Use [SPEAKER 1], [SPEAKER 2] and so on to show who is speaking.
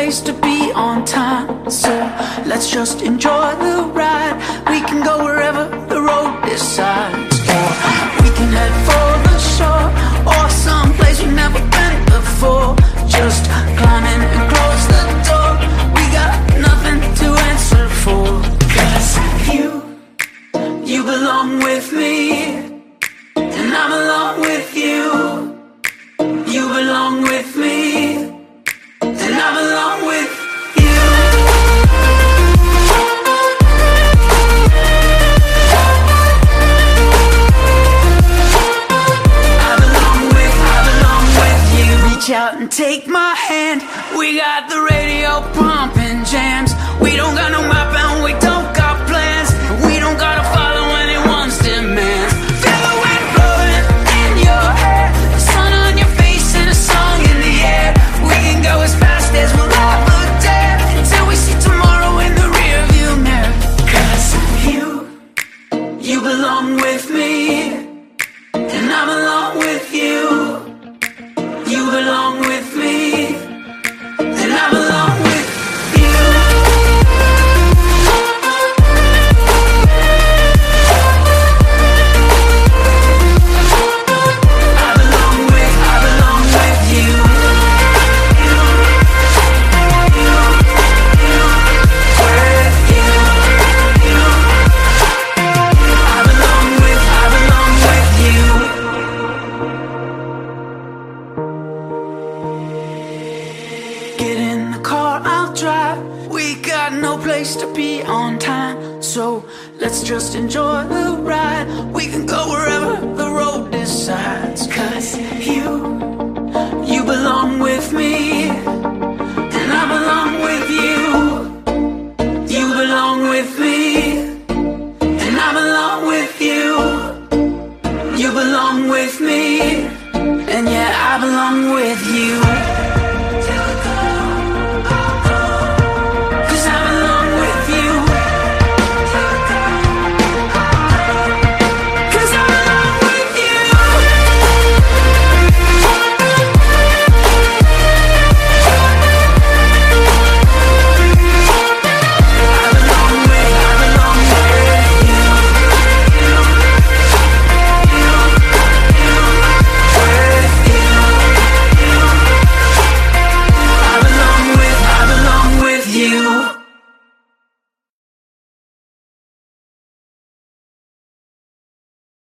[SPEAKER 1] place to be on time, so let's just enjoy the ride. We can go wherever the road decides, or we can head for the shore, or someplace we've never been before. Just climb in and close the door. We got nothing to answer for, 'cause you belong with me, and I'm along with you. You belong with me, and I belong with you. I belong with you. Reach out and take my hand. We got the radio pumping jams. We don't got no map and we don't got plans. We don't gotta follow anyone's demands. Feel the wind blowing in your hair, the sun on your face and a song in the air. We can go as fast as we'll ever dare, until we see tomorrow in the rear view mirror. 'Cause you belong with me, and I belong with you. You belong with me, and I belong with you. I belong with you. Get in the car, I'll drive. We got no place to be on time, so let's just enjoy the ride. We can go wherever the road decides, 'cause you belong with me,